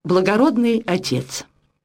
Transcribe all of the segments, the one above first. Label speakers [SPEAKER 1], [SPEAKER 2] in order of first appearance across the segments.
[SPEAKER 1] Благородный отец.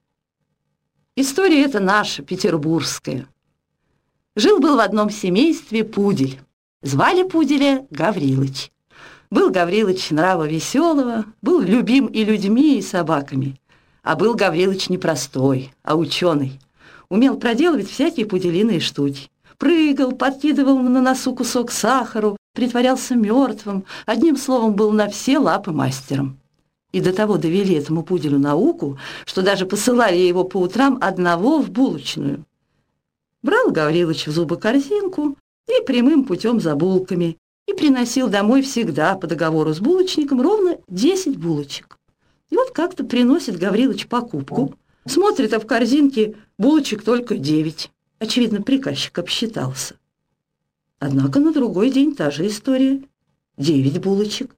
[SPEAKER 1] История эта наша, петербургская. Жил-был в одном семействе пудель. Звали пуделя Гаврилыч. Был Гаврилыч нрава веселого, был любим и людьми, и собаками. А был Гаврилыч не простой, а ученый. Умел проделывать всякие пуделиные штуки. Прыгал, подкидывал на носу кусок сахару, притворялся мертвым. Одним словом, был на все лапы мастером. И до того довели этому пуделю науку, что даже посылали его по утрам одного в булочную. Брал Гаврилыч в зубы корзинку и прямым путем за булками, и приносил домой всегда по договору с булочником ровно 10 булочек. И вот как-то приносит Гаврилыч покупку, смотрит, а в корзинке булочек только 9. Очевидно, приказчик обсчитался. Однако на другой день та же история. 9 булочек.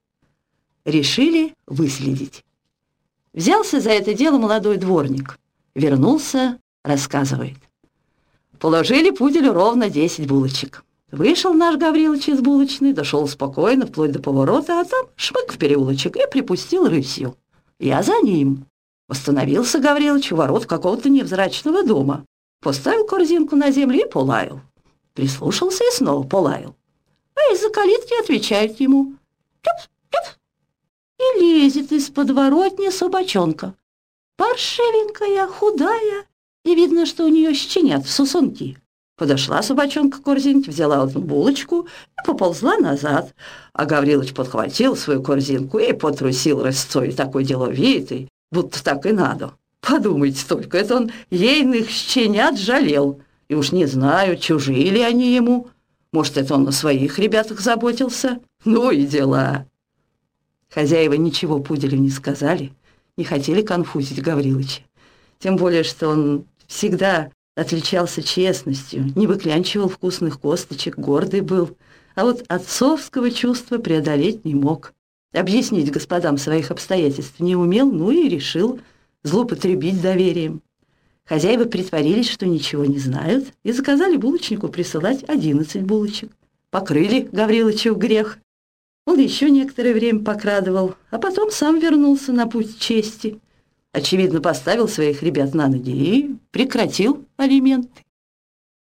[SPEAKER 1] Решили выследить. Взялся за это дело молодой дворник. Вернулся, рассказывает. Положили пуделю ровно 10 булочек. Вышел наш Гаврилыч из булочной, дошел спокойно, вплоть до поворота, а там шмык в переулочек и припустил рысью. Я за ним. Остановился Гаврилыч у ворот какого-то невзрачного дома. Поставил корзинку на землю и полаял. Прислушался и снова полаял. А из-за калитки отвечают ему: «Тюф, тюф». И лезет из подворотни собачонка. Паршивенькая, худая, и видно, что у нее щенят в сосунки. Подошла собачонка к корзинке, взяла одну булочку и поползла назад. А Гаврилыч подхватил свою корзинку и потрусил рысцой, такой деловитый, будто так и надо. Подумайте только, это он ейных щенят жалел. И уж не знаю, чужие ли они ему. Может, это он о своих ребятах заботился. Ну и дела. Хозяева ничего пуделю не сказали, не хотели конфузить Гаврилыча. Тем более, что он всегда отличался честностью, не выклянчивал вкусных косточек, гордый был. А вот отцовского чувства преодолеть не мог. Объяснить господам своих обстоятельств не умел, ну и решил злоупотребить доверием. Хозяева притворились, что ничего не знают, и заказали булочнику присылать 11 булочек. Покрыли Гаврилыча в грех. Он еще некоторое время покрадывал, а потом сам вернулся на путь чести. Очевидно, поставил своих ребят на ноги и прекратил алименты.